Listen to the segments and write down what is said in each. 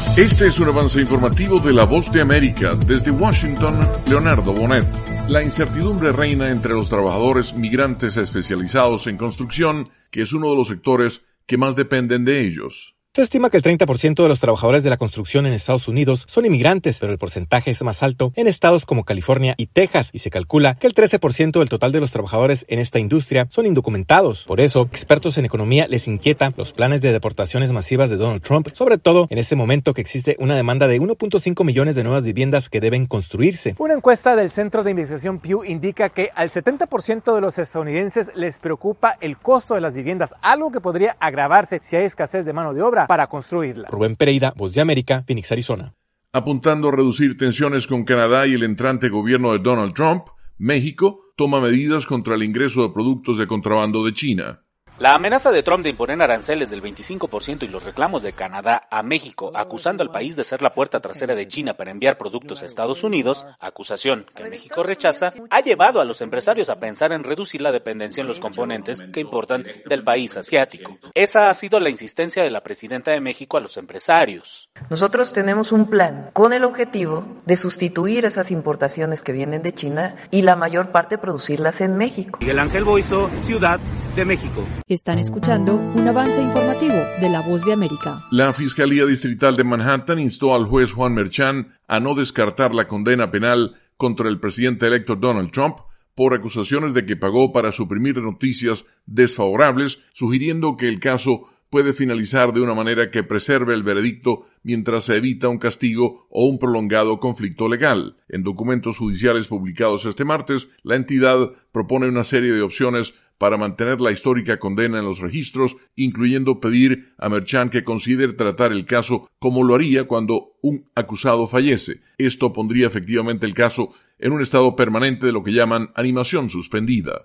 Este es un avance informativo de La Voz de América. Desde Washington, Leonardo Bonet. La incertidumbre reina entre los trabajadores migrantes especializados en construcción, que es uno de los sectores que más dependen de ellos. Se estima que el 30% de los trabajadores de la construcción en Estados Unidos son inmigrantes, pero el porcentaje es más alto en estados como California y Texas, y se calcula que el 13% del total de los trabajadores en esta industria son indocumentados. Por eso, expertos en economía les inquieta los planes de deportaciones masivas de Donald Trump, sobre todo en este momento que existe una demanda de 1.5 millones de nuevas viviendas que deben construirse. Una encuesta del Centro de Investigación Pew indica que al 70% de los estadounidenses les preocupa el costo de las viviendas, algo que podría agravarse si hay escasez de mano de obra para construirla. Rubén Pereira, Voz de América, Phoenix, Arizona. Apuntando a reducir tensiones con Canadá y el entrante gobierno de Donald Trump, México toma medidas contra el ingreso de productos de contrabando de China. La amenaza de Trump de imponer aranceles del 25% y los reclamos de Canadá a México, acusando al país de ser la puerta trasera de China para enviar productos a Estados Unidos, acusación que México rechaza, ha llevado a los empresarios a pensar en reducir la dependencia en los componentes que importan del país asiático. Esa ha sido la insistencia de la presidenta de México a los empresarios. Nosotros tenemos un plan con el objetivo de sustituir esas importaciones que vienen de China y la mayor parte producirlas en México. Miguel Ángel Boiso, Ciudad de México. Están escuchando un avance informativo de La Voz de América. La Fiscalía Distrital de Manhattan instó al juez Juan Merchan a no descartar la condena penal contra el presidente electo Donald Trump por acusaciones de que pagó para suprimir noticias desfavorables, sugiriendo que el caso puede finalizar de una manera que preserve el veredicto mientras se evita un castigo o un prolongado conflicto legal. En documentos judiciales publicados este martes, la entidad propone una serie de opciones para mantener la histórica condena en los registros, incluyendo pedir a Merchan que considere tratar el caso como lo haría cuando un acusado fallece. Esto pondría efectivamente el caso en un estado permanente de lo que llaman animación suspendida.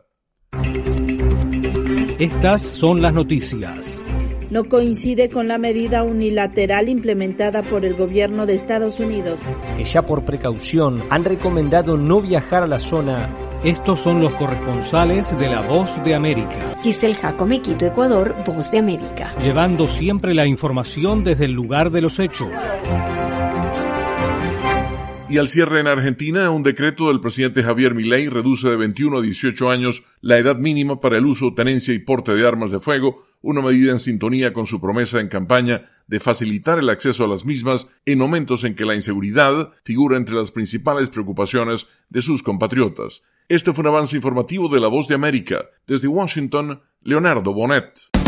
Estas son las noticias. No coincide con la medida unilateral implementada por el gobierno de Estados Unidos, que ya por precaución han recomendado no viajar a la zona. Estos son los corresponsales de La Voz de América. Giselle Jacome, Quito, Ecuador, Voz de América. Llevando siempre la información desde el lugar de los hechos. Y al cierre en Argentina, un decreto del presidente Javier Milei reduce de 21 a 18 años la edad mínima para el uso, tenencia y porte de armas de fuego, una medida en sintonía con su promesa en campaña de facilitar el acceso a las mismas en momentos en que la inseguridad figura entre las principales preocupaciones de sus compatriotas. Este fue un avance informativo de La Voz de América. Desde Washington, Leonardo Bonet.